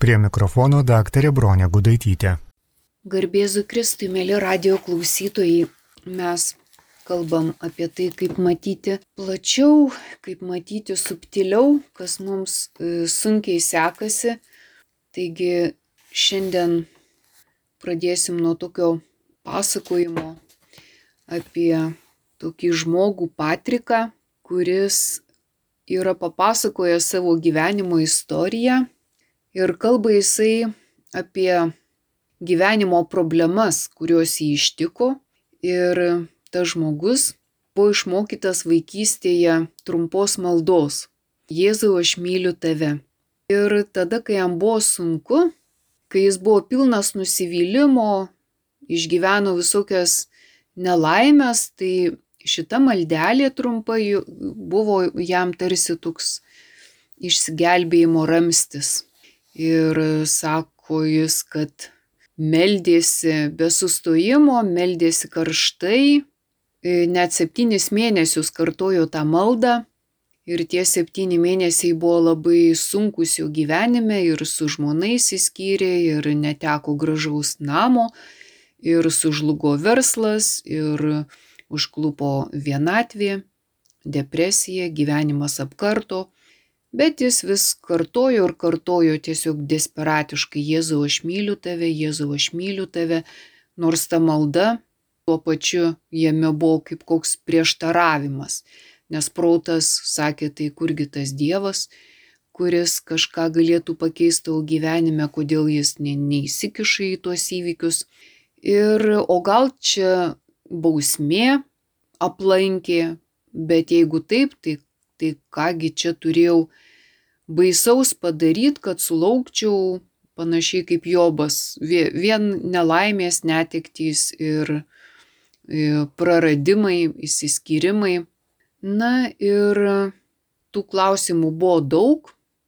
Prie mikrofono daktarė Bronė Gudaitytė. Garbėzu Kristui, mėly radijo klausytojai, mes kalbam apie tai, kaip matyti plačiau, kaip matyti subtiliau, kas mums sunkiai sekasi. Taigi šiandien pradėsim nuo tokio pasakojimo apie tokį žmogų Patriką, kuris yra papasakojęs savo gyvenimo istoriją ir kalba jisai apie gyvenimo problemas, kurios jį ištiko, ir tas žmogus buvo išmokytas vaikystėje trumpos maldos: Jėzau, aš myliu tave. Ir tada, kai jam buvo sunku, kai jis buvo pilnas nusivylimo, išgyveno visokias nelaimės, tai šita maldelė trumpa buvo jam tarsi toks išsigelbėjimo ramstis. Ir sako jis, kad meldėsi be sustojimo, meldėsi karštai, net 7 mėnesius kartojo tą maldą. Ir tie 7 mėnesiai buvo labai sunkus jo gyvenime, ir su žmona išsiskyrė, ir neteko gražaus namo, ir sužlugo verslas, ir užklupo vienatvė, depresija, gyvenimas apkarto. Bet jis vis kartojo ir kartojo tiesiog desperatiškai: Jėzau, aš myliu tave, Jėzau, aš myliu tave. Nors ta malda tuo pačiu jame buvo kaip koks prieštaravimas. Nes protas sakė, tai kurgi tas Dievas, kuris kažką galėtų pakeisti tavo gyvenime, kodėl jis neįsikiša į tuos įvykius. O gal čia bausmė aplankė, bet jeigu taip, tai kągi čia turėjau baisaus padaryti, kad sulaukčiau panašiai kaip Jobas, vien nelaimės, netektys ir praradimai, išsiskyrimai. Na ir tų klausimų buvo daug,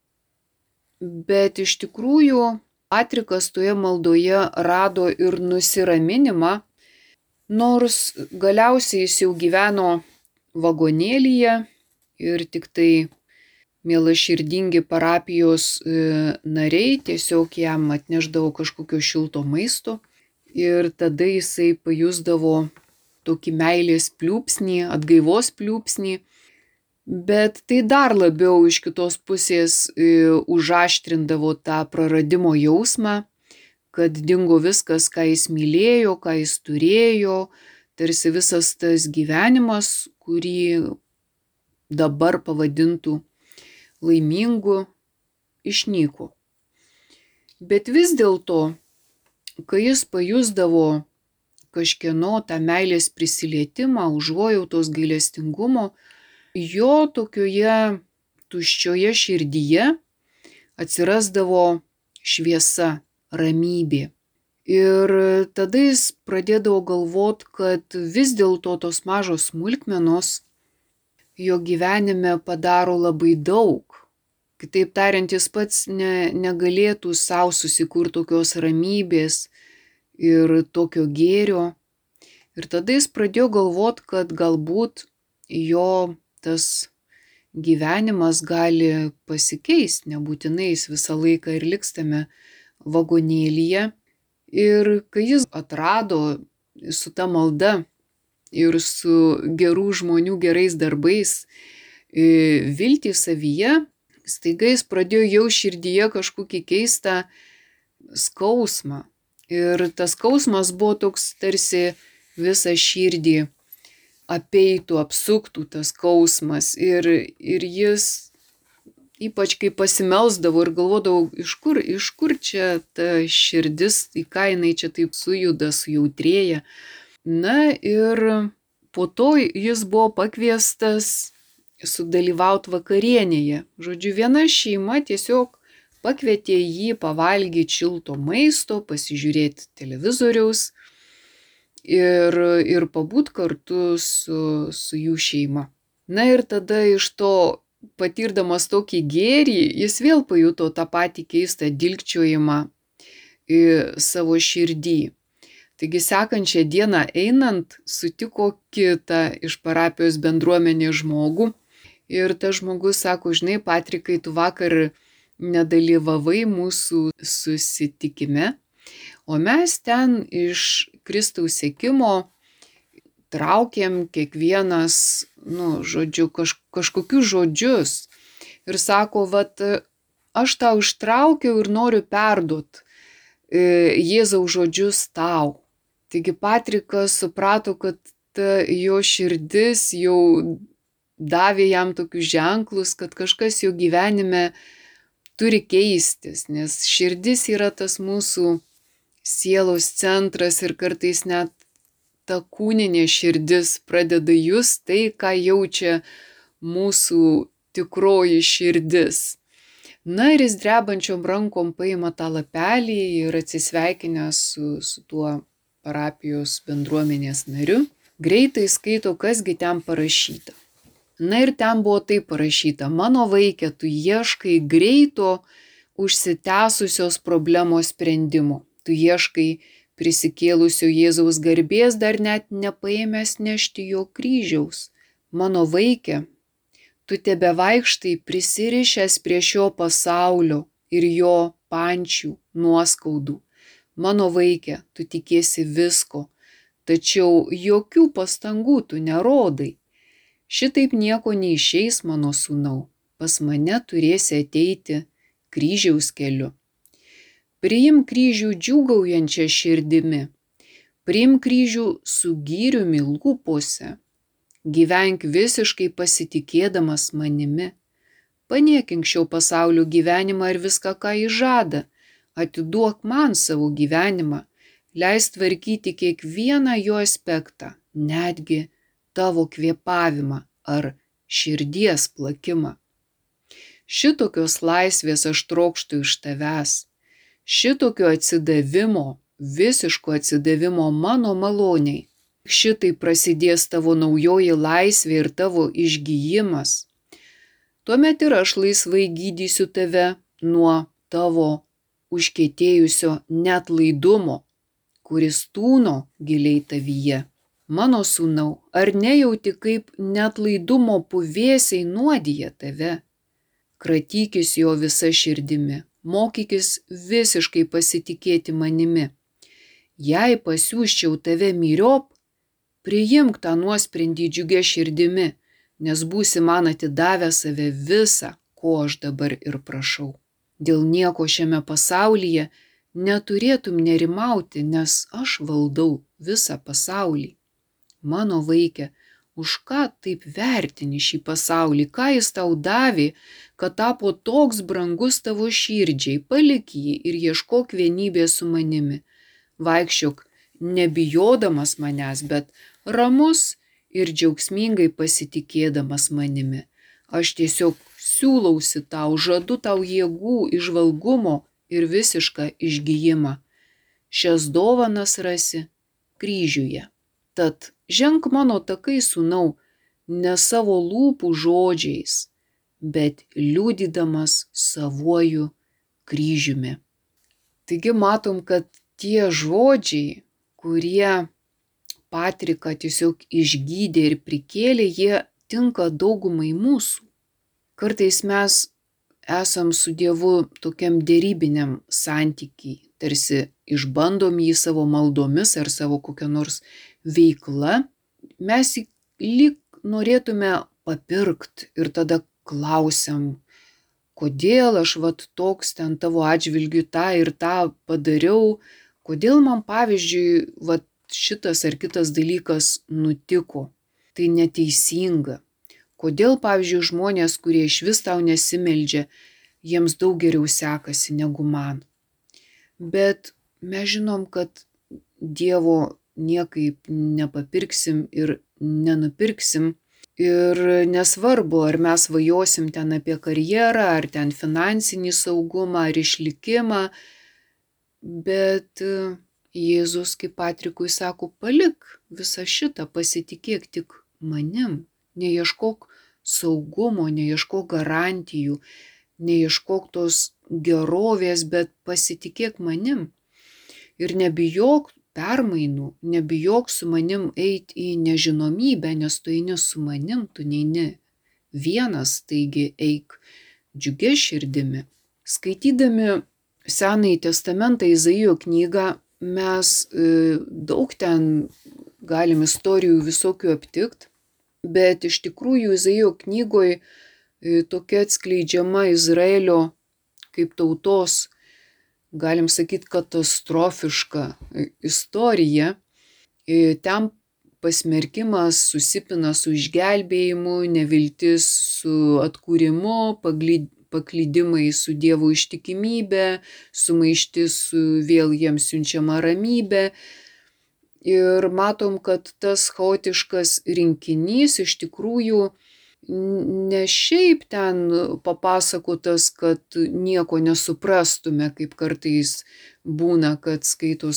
bet iš tikrųjų Patrikas toje maldoje rado ir nusiraminimą, nors galiausiai jis jau gyveno vagonėlyje ir tik tai mielaširdingi parapijos nariai tiesiog jam atnešdavo kažkokio šilto maisto, ir tada jisai pajusdavo tokį meilės pliūpsnį, atgaivos pliūpsnį, bet tai dar labiau iš kitos pusės užaštrindavo tą praradimo jausmą, kad dingo viskas, ką jis mylėjo, ką jis turėjo, tarsi visas tas gyvenimas, kurį dabar pavadintų laimingu, išnyko. Bet vis dėlto, kai jis pajusdavo kažkieno tą meilės prisilietimą, užuojautos, gailestingumo, jo tokioje tuščioje širdyje atsirasdavo šviesa, ramybė. Ir tada jis pradėdavo galvot, kad vis dėlto tos mažos smulkmenos jo gyvenime padaro labai daug. Kitaip tariant, jis pats negalėtų savo susikurti tokios ramybės ir tokio gėrio. Ir tada jis pradėjo galvot, kad galbūt jo tas gyvenimas gali pasikeisti, nebūtinai jis visą laiką ir liks tame vagonėlyje. Ir kai jis atrado su ta malda ir su gerų žmonių gerais darbais viltį savyje, staiga jis pradėjo jau širdyje kažkokį keistą skausmą. Ir tas skausmas buvo toks tarsi visą širdį apeitų, apsuktų tas skausmas. Ir jis, ypač kai pasimelsdavo ir galvodavo, iš kur čia ta širdis, į ką jinai čia taip sujuda, sujautrėja. Na ir po to jis buvo pakviestas sudalyvauti vakarienėje. Žodžiu, viena šeima tiesiog pakvietė jį pavalgyti šilto maisto, pasižiūrėti televizoriaus ir pabūt kartu su jų šeima. Na ir tada iš to, patirdamas tokį gėrį, jis vėl pajuto tą patį keistą dilgčiojimą savo širdį. Taigi sekančią dieną einant sutiko kitą iš parapijos bendruomenės žmogų ir tas žmogus sako, žinai, Patrikai, tu vakar nedalyvavai mūsų susitikime, o mes ten iš Kristaus sekimo traukėm kiekvienas, kažkokius žodžius. Ir sako, aš tau ištraukiau ir noriu perduot Jėzaus žodžius tau. Taigi Patrikas suprato, kad jo širdis jau davė jam tokius ženklus, kad kažkas jo gyvenime turi keistis, nes širdis yra tas mūsų sielos centras ir kartais net ta kūninė širdis pradeda just tai, ką jaučia mūsų tikroji širdis. Na ir jis drebančiom rankom paima tą lapelį ir atsisveikinęs su tuo parapijos bendruomenės nariu, greitai skaito, kasgi ten parašyta. Na ir ten buvo taip parašyta: mano vaike, tu ieškai greito užsitęsusios problemos sprendimo. Tu ieškai prisikėlusio Jėzaus garbės, dar net nepaėmęs nešti jo kryžiaus. Mano vaike, tu tebevaikštai prisirišęs prie šio pasaulio ir jo pančių nuoskaudų. Mano vaike, tu tikiesi visko, tačiau jokių pastangų tu nerodai. Šitaip nieko neišeis, mano sūnau, pas mane turėsi ateiti kryžiaus keliu. Priimk kryžių džiūgaujančią širdimi, priimk kryžių su gyriumi lūpose, gyvenk visiškai pasitikėdamas manimi, paniekink šio pasaulio gyvenimą ir viską, ką jis žada, atiduok man savo gyvenimą, leis tvarkyti kiekvieną jo aspektą, netgi tavo kvėpavimą ar širdies plakimą. Šitokios laisvės aš trokštu iš tavęs, šitokio atsidavimo, visiško atsidavimo mano maloniai. Šitai prasidės tavo naujoji laisvė ir tavo išgijimas. Tuomet ir aš laisvai gydysiu tave nuo tavo užkietėjusio neatlaidumo, kuris tūno giliai tavyje. Mano sūnau, ar nejauti, kaip neatlaidumo puvėsiai nuodija tave? Kratykis jo visa širdimi, mokykis visiškai pasitikėti manimi. Jei pasiųsčiau tave myriop, priimk tą nuosprendį džiugia širdimi, nes būsi man atidavę save visą, ko aš dabar ir prašau. Dėl nieko šiame pasaulyje neturėtum nerimauti, nes aš valdau visą pasaulį. Mano vaike, už ką taip vertini šį pasaulį, ką jis tau davė, kad tapo toks brangus tavo širdžiai, palik jį ir ieškok vienybės su manimi. Vaikščiok nebijodamas manęs, bet ramus ir džiaugsmingai pasitikėdamas manimi. Aš tiesiog siūlausi tau, žadu tau jėgų, įžvalgumo ir visišką išgijimą. Šias dovanas rasi kryžiuje. Tad ženk mano takai, sūnau, ne savo lūpų žodžiais, bet liudydamas savuoju kryžiumi. Taigi matom, kad tie žodžiai, kurie Patriką tiesiog išgydė ir prikėlė, jie tinka daugumai mūsų. Kartais mes esam su Dievu tokiam derybiniam santykiai, tarsi išbandom jį savo maldomis ar savo kokią nors veikla, mes lyg norėtume papirkt ir tada klausiam, kodėl aš toks ten tavo atžvilgiu tą ir tą padariau, kodėl man pavyzdžiui šitas ar kitas dalykas nutiko, tai neteisinga. Kodėl pavyzdžiui žmonės, kurie išvis tau nesimeldžia, jiems daug geriau sekasi negu man. Bet mes žinom, kad Dievo niekaip nepapirksim ir nenupirksim. Ir nesvarbu, ar mes svajosim ten apie karjerą, ar ten finansinį saugumą, ar išlikimą, bet Jėzus, kaip Patrikui sako, palik visą šitą, pasitikėk tik manim, neieškok saugumo, neieškok garantijų, neieškok tos gerovės, bet pasitikėk manim. Ir nebijok permainų, nebijok su manim eiti į nežinomybę, nes tu eini su manim, tu neini vienas, taigi eik džiugia širdimi. Skaitydami Senąjį testamentą, Izaijo knygą, mes daug ten galim istorijų visokių aptikt, bet iš tikrųjų Izaijo knygoje tokia atskleidžiama Izraelio kaip tautos, galim sakyti, katastrofiška istorija. Ten pasmerkimas susipina su išgelbėjimu, neviltis su atkūrimu, paklydimai su Dievo ištikimybė, sumaištis su vėl jiems siunčiama ramybė. Ir matom, kad tas chaotiškas rinkinys iš tikrųjų ne šiaip ten papasakotas, kad nieko nesuprastume, kaip kartais būna, kad skaito,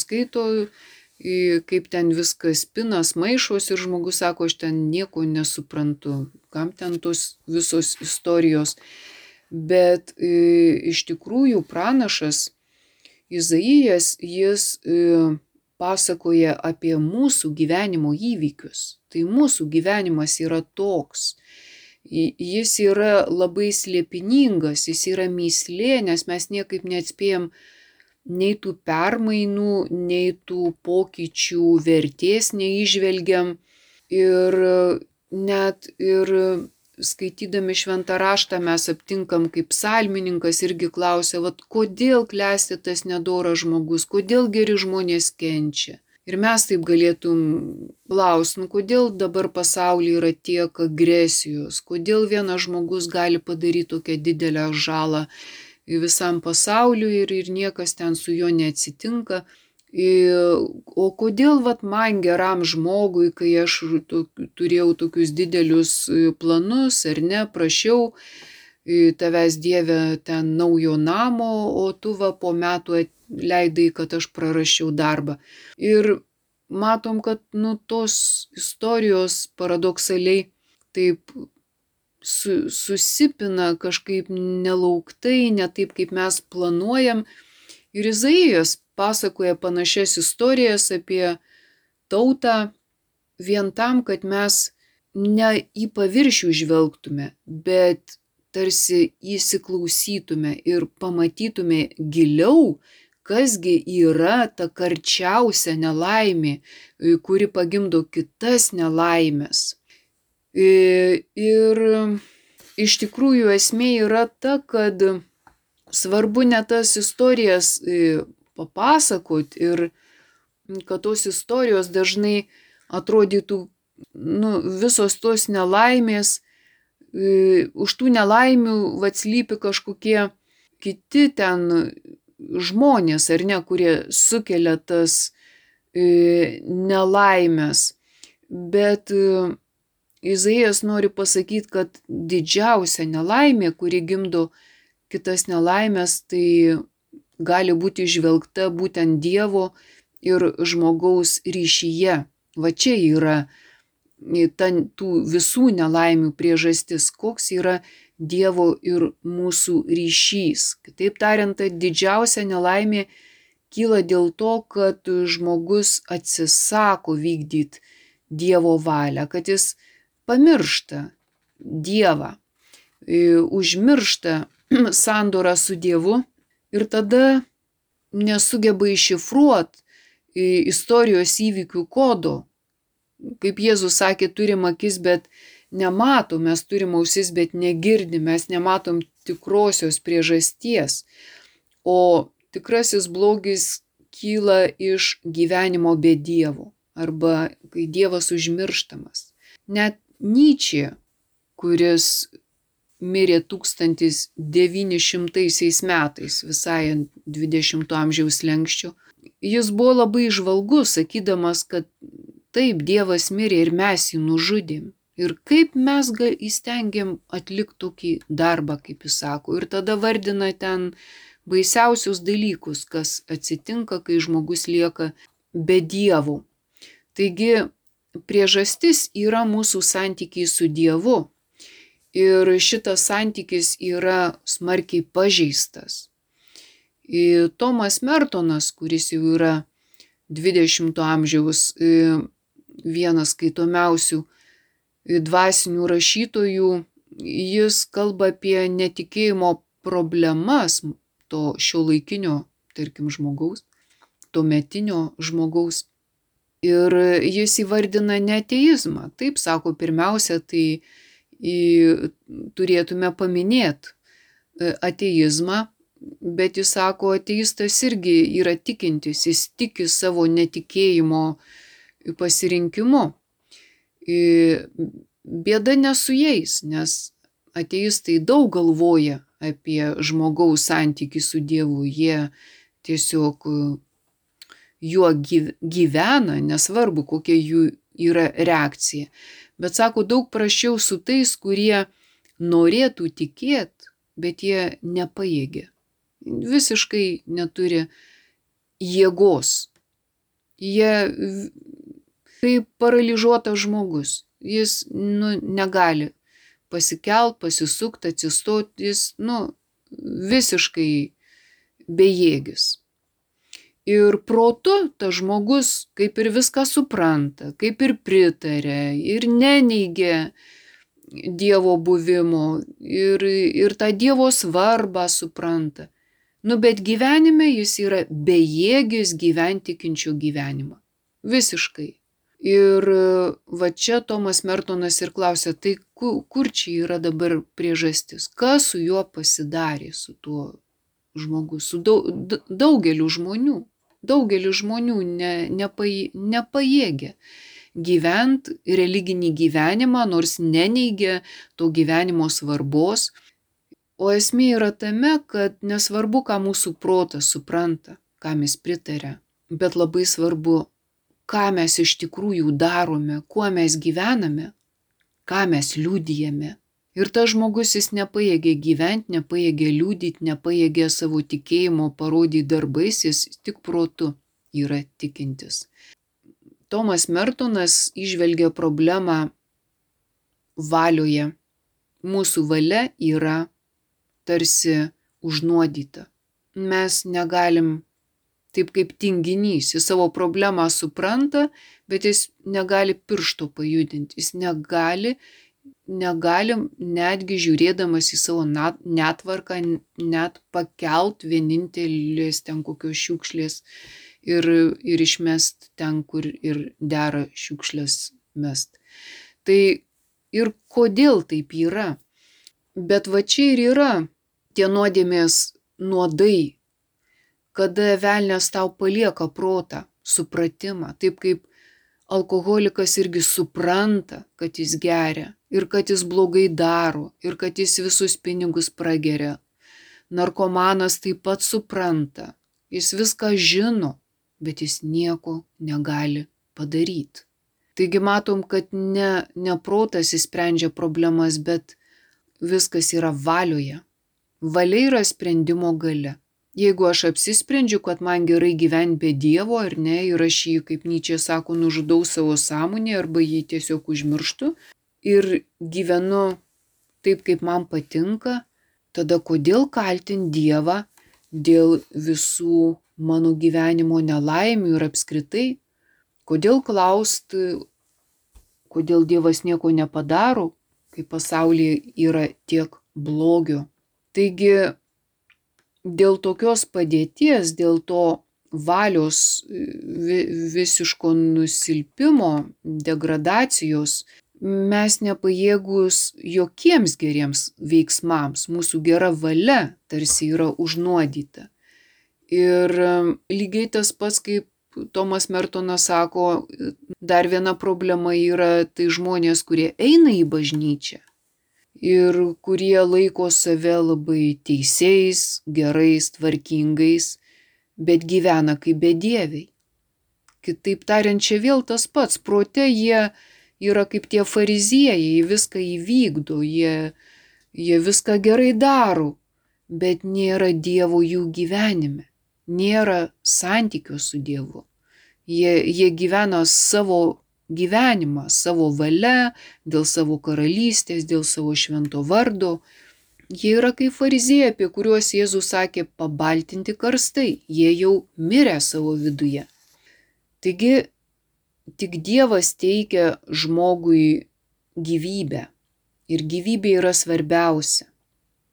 kaip ten viskas pinas, maišos ir žmogus sako, aš ten nieko nesuprantu, kam ten tos visos istorijos. Bet iš tikrųjų pranašas Izaijas, jis pasakoja apie mūsų gyvenimo įvykius. Tai mūsų gyvenimas yra toks. Jis yra labai slėpiningas, jis yra mįslė, nes mes niekaip neatspėjam nei tų permainų, nei tų pokyčių vertės neįžvelgiam. Ir net ir skaitydami šventą raštą mes aptinkam, kaip psalmininkas irgi klausia, kodėl klesti tas nedoras žmogus, kodėl geri žmonės kenčia. Ir mes taip galėtum klausti, kodėl dabar pasaulyje yra tiek agresijos, kodėl vienas žmogus gali padaryti tokią didelę žalą visam pasauliu ir niekas ten su juo neatsitinka. O kodėl man geram žmogui, kai aš turėjau tokius didelius planus, ar ne, prašiau tavęs Dieve ten naujo namo, o tu po metų leidai, kad aš prarasčiau darbą. Ir matom, kad tos istorijos paradoksaliai taip susipina kažkaip nelauktai, ne taip, kaip mes planuojam. Ir Izaijas pasakoja panašias istorijas apie tautą vien tam, kad mes ne į paviršių žvelgtume, bet tarsi įsiklausytume ir pamatytume giliau, kasgi yra ta karčiausia nelaimė, kuri pagimdo kitas nelaimės. Ir iš tikrųjų esmė yra ta, kad svarbu ne tas istorijas papasakot ir kad tos istorijos dažnai atrodytų, visos tos nelaimės, už tų nelaimių slypi kažkokie kiti ten žmonės, ar ne, kurie sukelia tas nelaimės. Bet Izaijas nori pasakyti, kad didžiausia nelaimė, kuri gimdo kitas nelaimės, tai gali būti žvelgta būtent Dievo ir žmogaus ryšyje. Čia yra tų visų nelaimių priežastis, koks yra Dievo ir mūsų ryšys. Kitaip tariant, ta didžiausia nelaimė kyla dėl to, kad žmogus atsisako vykdyti Dievo valią, kad jis pamiršta Dievą, užmiršta sandorą su Dievu ir tada nesugeba iššifruoti istorijos įvykių kodo. Kaip Jėzus sakė, turim akis, bet nematom, mes turim ausis, bet negirdim, mes nematom tikrosios priežasties. O tikrasis blogis kyla iš gyvenimo be Dievo, arba kai Dievas užmirštamas. Net Nyčė, kuris mirė 1900 metais, visai ant 20 amžiaus slenksčio, jis buvo labai įžvalgus, sakydamas, kad taip, Dievas mirė ir mes jį nužudėm. Ir kaip mes įstengiam atlikti tokį darbą, kaip jis sako. Ir tada vardina ten baisiausius dalykus, kas atsitinka, kai žmogus lieka be Dievo. Taigi, priežastis yra mūsų santykiai su Dievu. Ir šitas santykis yra smarkiai pažeistas. Tomas Mertonas, kuris jau yra 20 amžiaus vienas skaitomiausių dvasinių rašytojų, jis kalba apie netikėjimo problemas to šiuolaikinio, tarkim, žmogaus, tuometinio žmogaus. Ir jis įvardina ne ateizmą. Taip sako, pirmiausia, tai turėtume paminėti ateizmą, bet jis sako, ateistas irgi yra tikintis, jis tiki savo netikėjimo pasirinkimu. Bėda ne su jais, nes ateistai daug galvoja apie žmogaus santykį su Dievu, jie tiesiog juo gyvena, nesvarbu, kokia jų yra reakcija. Bet sako, daug prasčiau su tais, kurie norėtų tikėti, bet jie nepajėgia. Visiškai neturi jėgos. Jie kaip paralyžiuotas žmogus. Jis negali pasikelt, pasisukti, atsistoti, jis visiškai bejėgis. Ir protu tas žmogus kaip ir viską supranta, kaip ir pritarė, ir neneigia Dievo buvimo, ir tą Dievo svarbą supranta. Bet gyvenime jis yra bejėgis gyventi tikinčio gyvenimą. Visiškai. Ir va čia Tomas Mertonas ir klausia, tai kur čia yra dabar priežastis? Kas su juo pasidarė, su tuo žmogus, su daugeliu žmonių? Daugelis žmonių nepajėgia gyventi religinį gyvenimą, nors neneigia to gyvenimo svarbos. O esmė yra tame, kad nesvarbu, ką mūsų protas supranta, kam jis pritaria, bet labai svarbu, ką mes iš tikrųjų darome, kuo mes gyvename, ką mes liudijame. Ir tas žmogus jis nepajėgia gyventi, nepajėgia liudyti, nepajėgia savo tikėjimo parodyti darbais, jis tik protu yra tikintis. Tomas Mertonas įžvelgia problemą valioje. Mūsų valia yra tarsi užnuodyta. Mes negalim, taip kaip tinginys, jis savo problemą supranta, bet jis negali piršto pajudinti, jis negali netgi žiūrėdamas į savo netvarką net pakelt vienintelės ten kokios šiukšlės ir išmest ten, kur ir dera šiukšlės mest. Tai ir kodėl taip yra? Bet va čia ir yra tie nuodėmės nuodai, kada velnias tau palieka protą, supratimą, taip kaip alkoholikas irgi supranta, kad jis geria ir kad jis blogai daro ir kad jis visus pinigus prageria. Narkomanas taip pat supranta, jis viską žino, bet jis nieko negali padaryti. Taigi matom, kad ne protas išsprendžia problemas, bet viskas yra valioje. Valia yra sprendimo galia. Jeigu aš apsisprendžiu, kad man gerai gyventi be Dievo ar ne, ir aš jį, kaip Nyčė sako, nužudau savo sąmonę arba jį tiesiog užmirštu ir gyvenu taip, kaip man patinka, tada kodėl kaltinti Dievą dėl visų mano gyvenimo nelaimių ir apskritai? Kodėl klausti, kodėl Dievas nieko nepadaro, kai pasaulyje yra tiek blogio? Taigi, dėl tokios padėties, dėl to valios visiško nusilpimo, degradacijos, mes nepajėgus jokiems geriems veiksmams. Mūsų gera valia tarsi yra užnuodyta. Ir lygiai tas pats, kaip Tomas Mertonas sako, dar viena problema yra tai žmonės, kurie eina į bažnyčią ir kurie laiko save labai teisiais, gerais, tvarkingais, bet gyvena kaip bedieviai. Kitaip tariant, čia vėl tas pats, prote jie yra kaip tie fariziejai, viską įvykdo, jie viską gerai daro, bet nėra Dievo jų gyvenime, nėra santykio su Dievu. Jie gyvena savo gyvenimą, savo valia, dėl savo karalystės, dėl savo švento vardo. Jie yra kaip fariziejai, apie kuriuos Jėzus sakė pabaltinti karstai, jie jau mirė savo viduje. Taigi, tik Dievas teikia žmogui gyvybę ir gyvybė yra svarbiausia.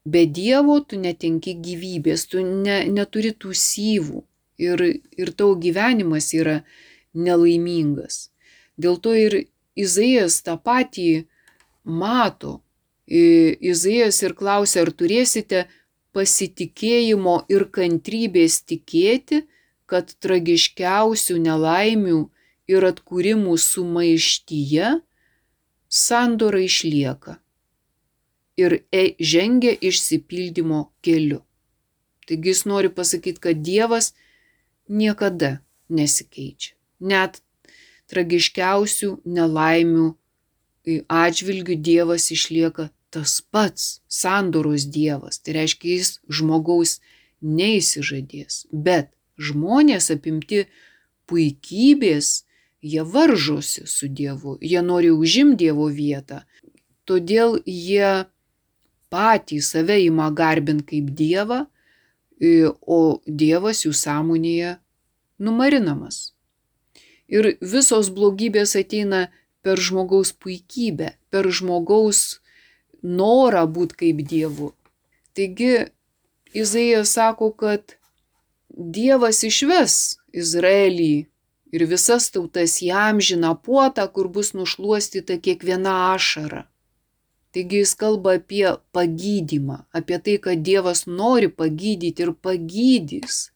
Be Dievo tu netenki gyvybės, tu neturi tų syvų ir tavo gyvenimas yra nelaimingas. Dėl to ir Izaijas tą patį mato. Izaijas ir klausia, ar turėsite pasitikėjimo ir kantrybės tikėti, kad tragiškiausių nelaimių ir atkūrimų sumaištyje sandora išlieka ir žengia išsipildymo keliu. Taigi jis nori pasakyti, kad Dievas niekada nesikeičia. Net tragiškiausių nelaimių atžvilgių Dievas išlieka tas pats, sandoros Dievas. Tai reiškia, jis žmogaus neįsižadės. Bet žmonės apimti puikybės, jie varžosi su Dievu, jie nori užimti Dievo vietą. Todėl jie patys save ima garbinti kaip Dievą, o Dievas jų sąmonėje numarinamas. Ir visos blogybės ateina per žmogaus puikybę, per žmogaus norą būti kaip Dievu. Taigi Izaijas sako, kad Dievas išves Izraelį ir visas tautas į amžiną puotą, kur bus nušluostyta kiekviena ašara. Taigi jis kalba apie pagydymą, apie tai, kad Dievas nori pagydyti ir pagydys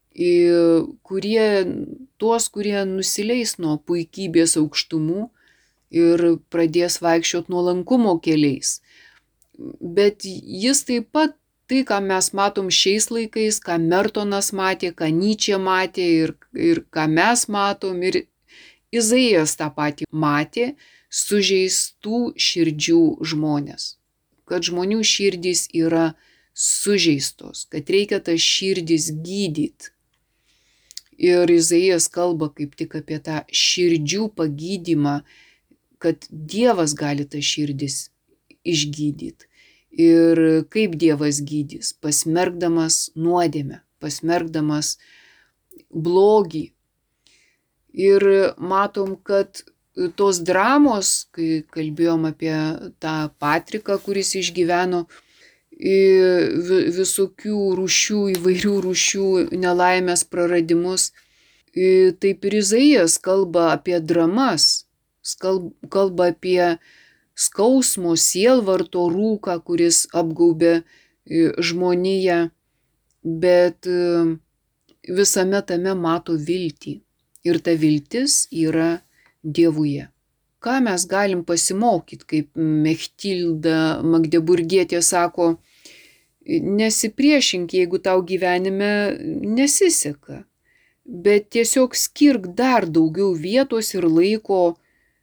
tuos, kurie nusileis nuo puikybės aukštumų ir pradės vaikščioti nuolankumo keliais. Bet jis taip pat tai, ką mes matom šiais laikais, ką Mertonas matė, ką Nyčė matė ir ką mes matom, ir Izaijas tą patį matė, sužeistų širdžių žmonės. Kad žmonių širdys yra sužeistos, kad reikia tas širdis gydyti. Ir Izaijas kalba kaip tik apie tą širdžių pagydymą, kad Dievas gali tas širdis išgydyti. Ir kaip Dievas gydys? Pasmerkdamas nuodėmę, pasmerkdamas blogį. Ir matom, kad tos dramos, kai kalbėjom apie tą Patriką, kuris išgyveno visokių rūšių, įvairių rūšių nelaimės praradimus, taip ir Izaijas kalba apie dramas, kalba apie skausmo, sielvarto rūką, kuris apgaubė žmoniją, bet visame tame mato viltį. Ir ta viltis yra Dievuje. Ką mes galim pasimokyti, kaip Mechtilda Magdeburgietė sako, nesipriešink, jeigu tau gyvenime nesiseka, bet tiesiog skirk dar daugiau vietos ir laiko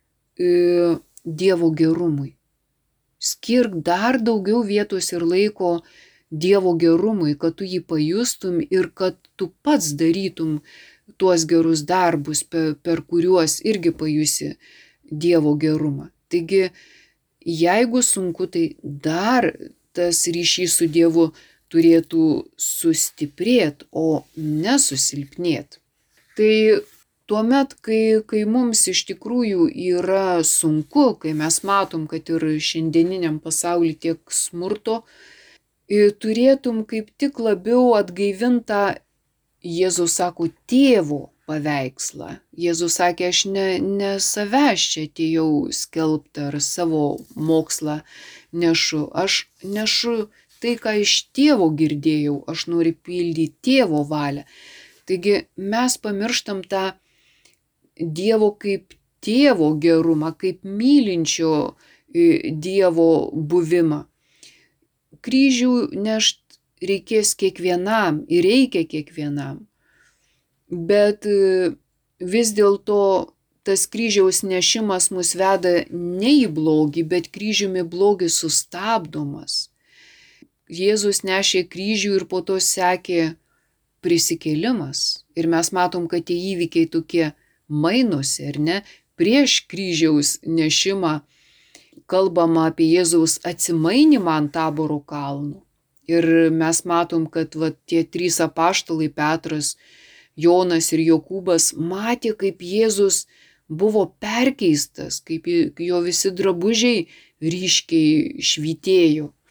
Dievo gerumui. Skirk dar daugiau vietos ir laiko Dievo gerumui, kad tu jį pajustum ir kad tu pats darytum tuos gerus darbus, per kuriuos irgi pajusi Dievo gerumą. Taigi, jeigu sunku, tai dar tas ryšys su Dievu turėtų sustiprėti, o nesusilpnėti. Tai tuomet, kai mums iš tikrųjų yra sunku, kai mes matom, kad ir šiandieniniam pasauly tiek smurto, turėtum kaip tik labiau atgaivintą, Jėzus sako, tėvo paveikslą. Jėzus sakė, aš ne savęs čia atėjau skelbti ar savo mokslą nešu. Aš nešu tai, ką iš tėvo girdėjau, aš noriu pildyti tėvo valią. Taigi mes pamirštam tą Dievo kaip tėvo gerumą, kaip mylinčio Dievo buvimą. Kryžių nešt reikės kiekvienam ir reikia kiekvienam. Bet vis dėlto tas kryžiaus nešimas mus veda ne į blogį, bet kryžiumi blogis sustabdomas. Jėzus nešė kryžių ir po to sekė prisikėlimas. Ir mes matom, kad tie įvykiai tokie mainosi, ar ne? Prieš kryžiaus nešimą kalbama apie Jėzaus atsimainymą ant Taboro kalno. Ir mes matom, kad tie trys apaštalai Petras, Jonas ir Jokūbas matė, kaip Jėzus buvo perkeistas, kaip jo visi drabužiai ryškiai švytėjo.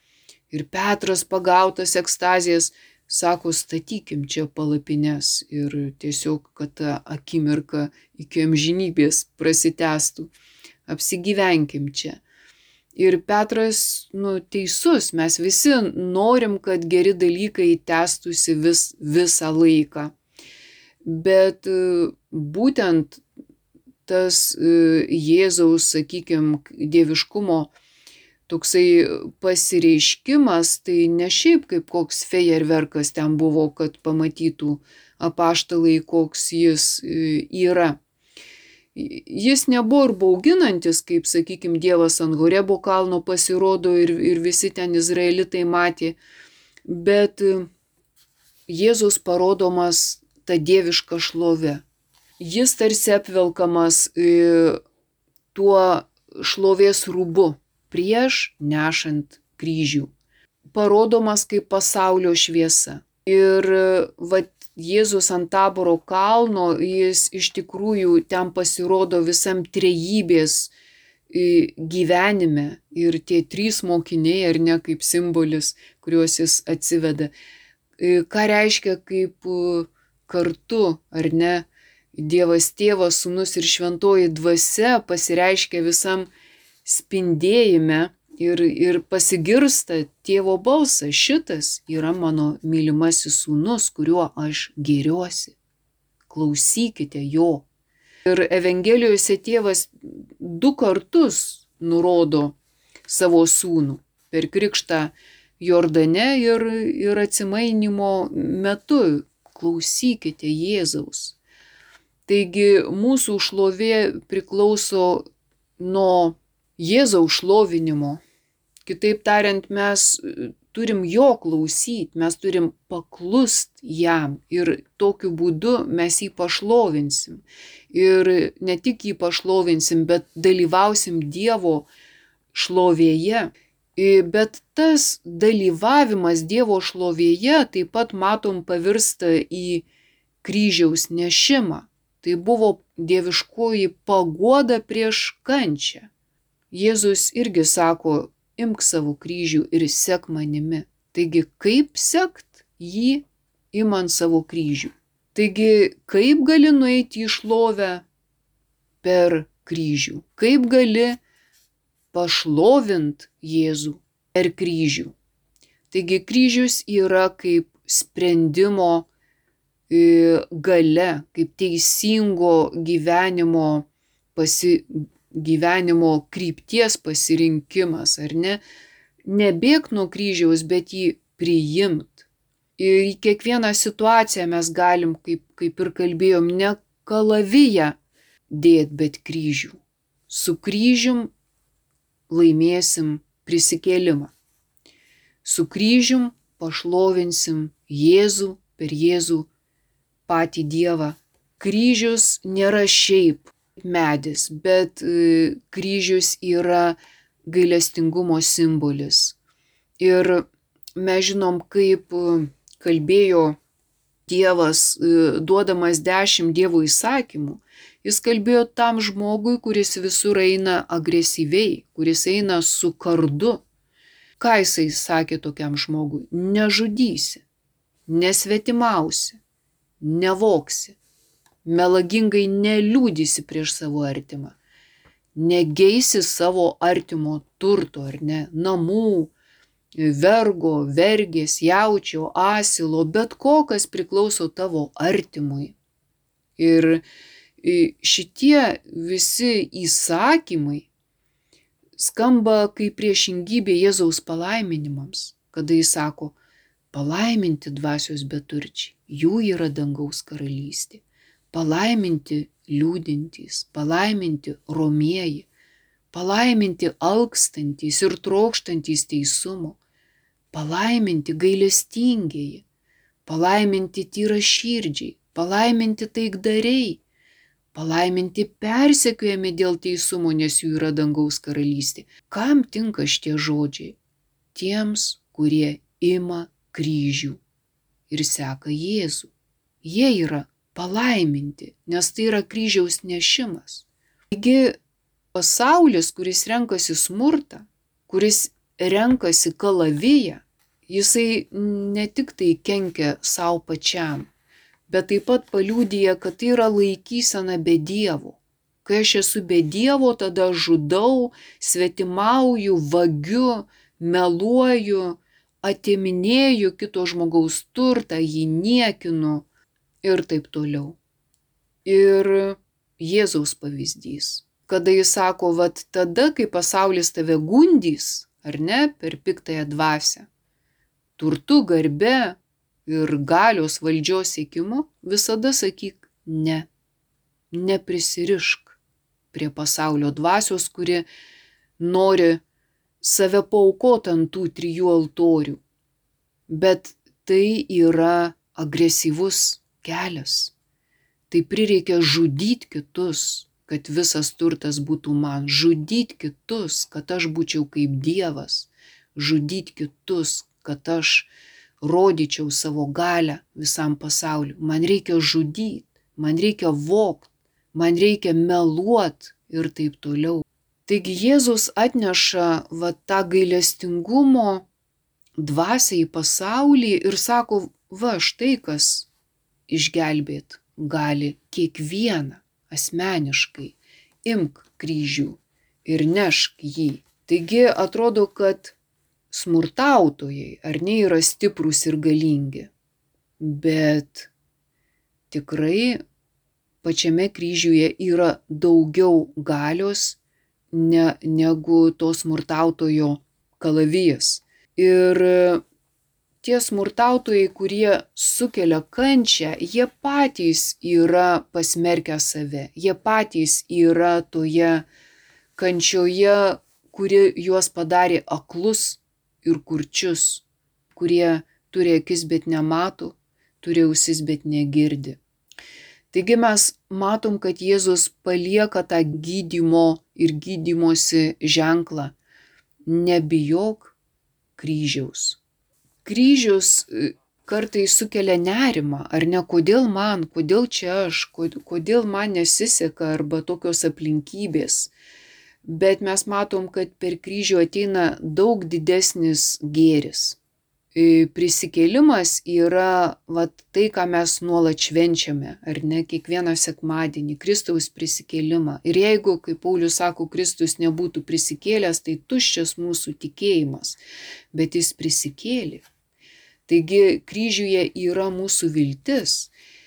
Ir Petras pagautas ekstazijas sako, statykim čia palapines ir tiesiog, kad ta akimirka iki amžinybės prasitęstų. Apsigyvenkim čia. Ir Petras, teisus, mes visi norim, kad geri dalykai tęstųsi visą laiką. Bet būtent tas Jėzaus, sakykime, dieviškumo toksai pasireiškimas, tai ne šiaip kaip koks fejerverkas ten buvo, kad pamatytų apaštalai, koks jis yra. Jis nebuvo ir bauginantis, kaip, sakykime, Dievas ant Horebo kalno pasirodo ir visi ten izraelitai matė, bet Jėzus parodomas ta dieviška šlove. Jis tarsi apvelkamas tuo šlovės rūbu prieš nešant kryžių. Parodomas kaip pasaulio šviesa. Ir Jėzus ant Taboro kalno, jis iš tikrųjų ten pasirodo visam trejybės gyvenime. Ir tie 3 mokiniai, ar ne, kaip simbolis, kuriuos jis atsiveda. Ką reiškia kaip kartu, ar ne, Dievas Tėvas, Sūnus ir Šventoji Dvasia pasireiškia visam spindėjime ir pasigirsta Tėvo balsas. Šitas yra mano mylimasis Sūnus, kuriuo aš gėriuosi. Klausykite jo. Ir Evangelijose Tėvas 2 kartus nurodo savo Sūnų. Per krikštą Jordane ir atsimainymo metu. Klausykite Jėzaus. Taigi mūsų šlovė priklauso nuo Jėzaus šlovinimo. Kitaip tariant, mes turim jo klausyti, mes turim paklust jam ir tokiu būdu mes jį pašlovinsim. Ir ne tik jį pašlovinsim, bet dalyvausim Dievo šlovėje. Bet tas dalyvavimas Dievo šlovėje taip pat matom pavirsta į kryžiaus nešimą. Tai buvo dieviškoji paguoda prieš kančią. Jėzus irgi sako, imk savo kryžių ir sek manimi. Taigi, kaip sekt jį imant savo kryžių? Taigi, kaip gali nueiti į šlovę per kryžių? Kaip gali pašlovint Jėzų per kryžių? Taigi, kryžius yra kaip sprendimo galia, kaip teisingo gyvenimo krypties pasirinkimas, ar ne? Nebėk nuo kryžiaus, bet jį priimt. Ir į kiekvieną situaciją mes galim, kaip ir kalbėjom, ne kalaviją dėt, bet kryžių. Su kryžium laimėsim prisikėlimą. Su kryžium pašlovinsim Jėzų, per Jėzų patį Dievą. Kryžius nėra šiaip medis, bet kryžius yra gailestingumo simbolis. Ir mes žinom, kaip kalbėjo Dievas, duodamas 10 Dievo įsakymų. Jis kalbėjo tam žmogui, kuris visur eina agresyviai, kuris eina su kardu. Ką jisai sakė tokiam žmogui? Nežudysi, nesvetimausi, nevoksi, melagingai neliūdysi prieš savo artimą, negeisi savo artimo turto, ar ne, namų, vergo, vergės, jaučio, asilo, bet ko, kas priklauso tavo artimui. Ir šitie visi įsakymai skamba kaip priešingybė Jėzaus palaiminimams, kada jis sako, palaiminti dvasios beturčiai, jų yra dangaus karalystė, palaiminti liūdintys, palaiminti romieji, palaiminti alkstantys ir trokštantys teisumo, palaiminti gailestingieji, palaiminti tyraširdžiai, palaiminti taikdariai, palaiminti persekiojami dėl teisumo, nes jų yra dangaus karalystė. Kam tinka šitie žodžiai? Tiems, kurie ima kryžių ir seka Jėzų. Jie yra palaiminti, nes tai yra kryžiaus nešimas. Taigi pasaulis, kuris renkasi smurtą, kuris renkasi kalaviją, jisai ne tik tai kenkia savo pačiam, bet taip pat paliudija, kad tai yra laikysena be Dievo. Kai aš esu be Dievo, tada žudau, svetimauju, vagiu, meluoju, atiminėju kito žmogaus turtą, jį niekinu ir taip toliau. Ir Jėzaus pavyzdys, kada jis sako, vat tada, kai pasaulis tave gundys, ar ne, per piktąją dvasią, turtu, garbe ir galios valdžios siekimu, visada sakyk ne. Neprisirišk prie pasaulio dvasios, kuri nori save paaukoti ant tų 3 altorių. Bet tai yra agresyvus kelias. Tai prireikia žudyti kitus, kad visas turtas būtų man. Žudyti kitus, kad aš būčiau kaip Dievas. Žudyti kitus, kad aš rodyčiau savo galią visam pasauliu. Man reikia žudyti, man reikia vogti, man reikia meluoti ir taip toliau. Taigi Jėzus atneša tą gailestingumo dvasią į pasaulį ir sako, va štai kas išgelbėt gali kiekvieną asmeniškai. Imk kryžių ir nešk jį. Taigi atrodo, kad smurtautojai ar ne yra stiprūs ir galingi, bet tikrai pačiame kryžiuje yra daugiau galios negu to smurtautojo kalavijas. Ir tie smurtautojai, kurie sukelia kančią, jie patys yra pasmerkę save, jie patys yra toje kančioje, kuri juos padarė aklus ir kurčius, kurie turi akis, bet nemato, turi ausis, bet negirdi. Taigi mes matom, kad Jėzus palieka tą gydymo ir gydymosi ženklą. Nebijok kryžiaus. Kryžius kartais sukelia nerimą, ar ne, kodėl čia aš, kodėl man nesiseka arba tokios aplinkybės. Bet mes matom, kad per kryžių ateina daug didesnis gėris. Prisikėlimas yra tai, ką mes nuolat švenčiame, ar ne, kiekvieną sekmadienį, Kristaus prisikėlimą. Ir jeigu, kaip Paulius sako, Kristus nebūtų prisikėlęs, tai tuščias mūsų tikėjimas, bet jis prisikėlė. Taigi kryžiuje yra mūsų viltis.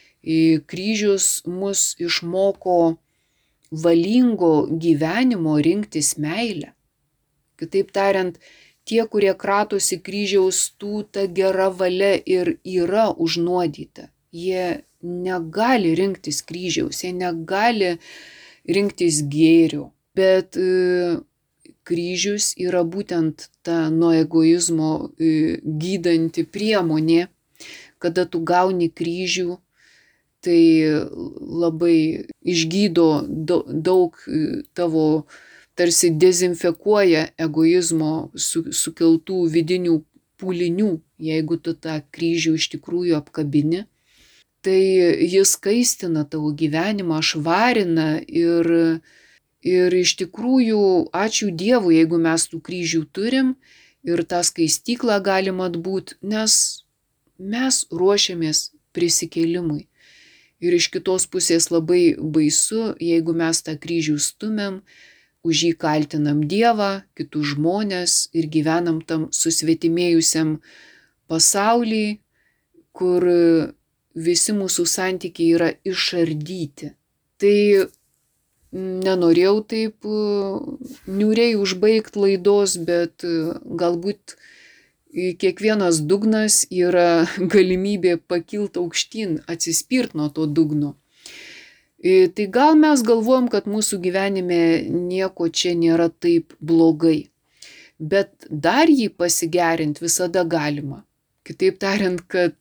Kryžius mus išmoko valingo gyvenimo, rinktis meilę. Kitaip tariant, tie, kurie kratosi kryžiaus, ta gera valia ir yra užnuodyta. Jie negali rinktis kryžiaus, jie negali rinktis gėrio. Bet kryžius yra būtent ta nuo egoizmo gydanti priemonė. Kada tu gauni kryžių, tai labai išgydo daug tavo, tarsi dezinfekuoja egoizmo sukeltų vidinių pūlinių, jeigu tu tą kryžių iš tikrųjų apkabini. Tai jis skaistina tavo gyvenimą, švarina ir iš tikrųjų ačiū Dievui, jeigu mes tų kryžių turim ir tą skaistyklą galim atbūt, nes mes ruošiamės prisikėlimui. Ir iš kitos pusės labai baisu, jeigu mes tą kryžių stumiam, už jį kaltinam Dievą, kitus žmones ir gyvenam tam susvetimėjusiam pasauly, kur visi mūsų santykiai yra išardyti. Tai nenorėjau taip niūriai užbaigti laidos, bet galbūt kiekvienas dugnas yra galimybė pakilti aukštyn, atsispirt nuo to dugno. Tai gal mes galvojam, kad mūsų gyvenime nieko čia nėra taip blogai, bet dar jį pasigerinti visada galima. Kitaip tariant, kad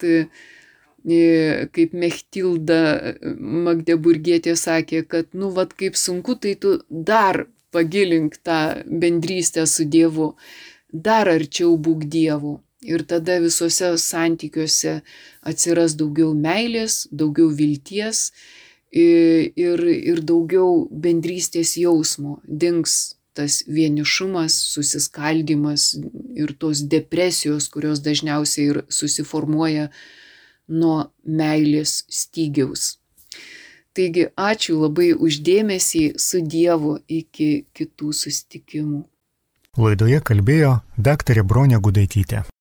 kaip Mechtilda Magdeburgietė sakė, kad kaip sunku, tai tu dar pagilink tą bendrystę su Dievu, dar arčiau būk Dievu. Ir tada visuose santykiuose atsiras daugiau meilės, daugiau vilties ir daugiau bendrystės jausmo. Dings tas vienišumas, susiskaldimas ir tos depresijos, kurios dažniausiai ir susiformuoja nuo meilės stygiaus. Taigi ačiū labai už dėmesį, su Dievu, iki kitų susitikimų. Laidoje kalbėjo daktarė Bronė Gudaitytė.